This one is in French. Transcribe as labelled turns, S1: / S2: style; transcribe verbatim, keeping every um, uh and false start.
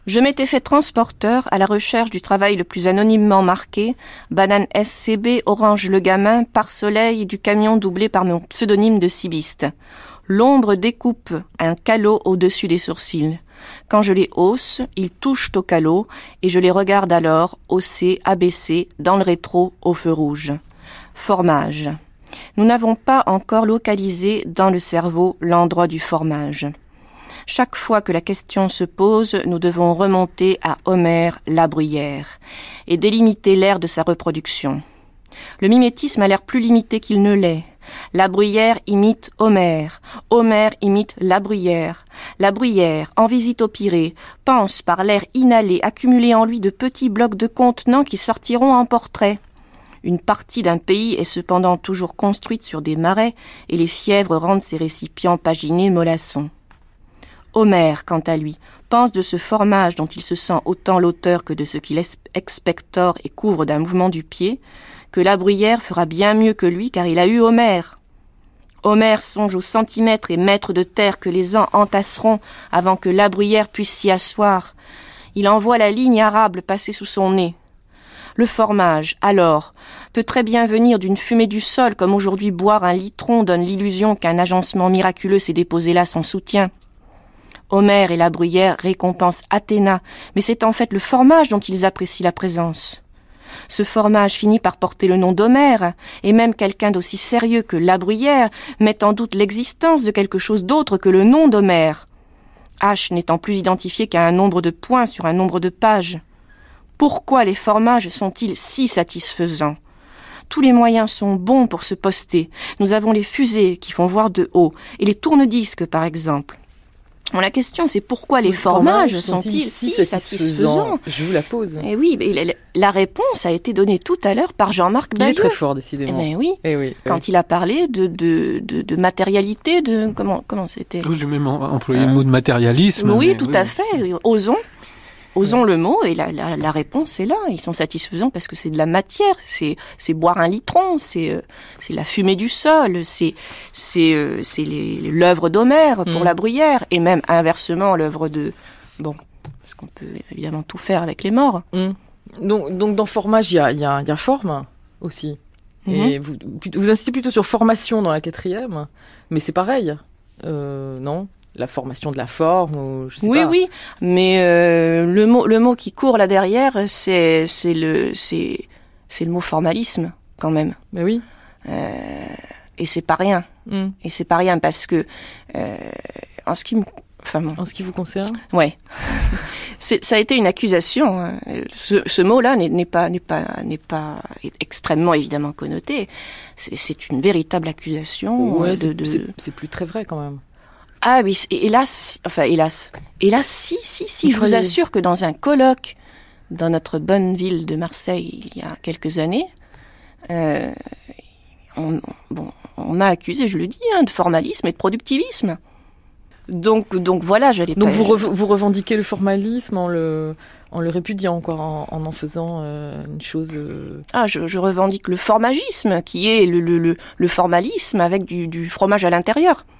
S1: Je m'étais fait transporteur à la recherche du travail le plus anonymement marqué, banane S C B, orange le gamin, par soleil du camion doublé par mon pseudonyme de cibiste. L'ombre découpe un calot au-dessus des sourcils. Quand je les hausse, ils touchent au calot et je les regarde alors, haussés, abaissés, dans le rétro, au feu rouge. Formage. Nous n'avons pas encore localisé dans le cerveau l'endroit du formage. Chaque fois que la question se pose, nous devons remonter à Homère la bruyère et délimiter l'ère de sa reproduction. Le mimétisme a l'air plus limité qu'il ne l'est. La bruyère imite Homère, Homère imite la bruyère. La bruyère, en visite au Pirée, pense par l'air inhalé accumuler en lui de petits blocs de contenants qui sortiront en portrait. Une partie d'un pays est cependant toujours construite sur des marais et les fièvres rendent ses récipients paginés mollassons. Homère, quant à lui, pense de ce formage dont il se sent autant l'auteur que de ce qu'il expectore et couvre d'un mouvement du pied, que la bruyère fera bien mieux que lui car il a eu Homère. Homère songe au centimètre et mètre de terre que les ans entasseront avant que la bruyère puisse s'y asseoir. Il envoie la ligne arable passer sous son nez. Le formage, alors, peut très bien venir d'une fumée du sol comme aujourd'hui boire un litron donne l'illusion qu'un agencement miraculeux s'est déposé là sans soutien. Homère et la bruyère récompensent Athéna, mais c'est en fait le formage dont ils apprécient la présence. Ce formage finit par porter le nom d'Homère, et même quelqu'un d'aussi sérieux que la bruyère met en doute l'existence de quelque chose d'autre que le nom d'Homère. H n'étant plus identifié qu'à un nombre de points sur un nombre de pages. Pourquoi les formages sont-ils si satisfaisants ? Tous les moyens sont bons pour se poster. Nous avons les fusées qui font voir de haut, et les tourne-disques par exemple. Bon, la question, c'est pourquoi les, les formages, formages sont-ils, sont-ils si satisfaisants, satisfaisants
S2: Je vous la pose.
S1: Et oui, mais la, la réponse a été donnée tout à l'heure par Jean-Marc Baillot.
S2: Il est très fort, décidément.
S1: Eh ben oui.
S2: Eh oui.
S1: Quand
S2: oui.
S1: il a parlé de, de, de, de matérialité, de comment, comment c'était
S3: J'ai même employé euh, le mot de matérialisme.
S1: Oui,
S3: mais,
S1: tout
S3: oui.
S1: à fait. Osons. Osons le mot, et la, la, la réponse est là. Ils sont satisfaisants parce que c'est de la matière, c'est, c'est boire un litron, c'est, euh, c'est la fumée du sol, c'est, c'est, euh, c'est les, l'œuvre d'Homère pour mmh. la bruyère, et même inversement l'œuvre de... Bon, parce qu'on peut évidemment tout faire avec les morts.
S2: Mmh. Donc, donc dans formage, il y a, y, a, y a forme aussi. Mmh. Et vous, vous insistez plutôt sur formation dans la quatrième, mais c'est pareil, euh, non ? La formation de la forme, ou je sais
S1: oui,
S2: pas.
S1: Oui, oui, mais euh, le mot, le mot qui court là derrière, c'est, c'est le, c'est, c'est le mot formalisme quand même.
S2: Mais oui.
S1: Euh, et c'est pas rien. Mm. Et c'est pas rien parce que euh, en ce qui me, enfin bon.
S2: En ce qui vous concerne.
S1: Ouais. c'est, ça a été une accusation. Hein. Ce, ce mot-là n'est, n'est pas, n'est pas, n'est pas extrêmement évidemment connoté. C'est, c'est une véritable accusation.
S2: Ouais,
S1: de,
S2: c'est,
S1: de...
S2: c'est, c'est plus très vrai quand même.
S1: Ah oui, hélas, enfin hélas, hélas, si, si, si, je vous assure que dans un colloque dans notre bonne ville de Marseille il y a quelques années, euh, on, bon, on m'a accusé, je le dis, hein, de formalisme et de productivisme. Donc, donc voilà, j'allais
S2: donc
S1: pas...
S2: Donc vous, re- vous revendiquez le formalisme en le, en le répudiant encore, en en, en faisant euh, une chose... Euh...
S1: Ah, je, je revendique le formagisme, qui est le, le, le, le formalisme avec du, du fromage à l'intérieur.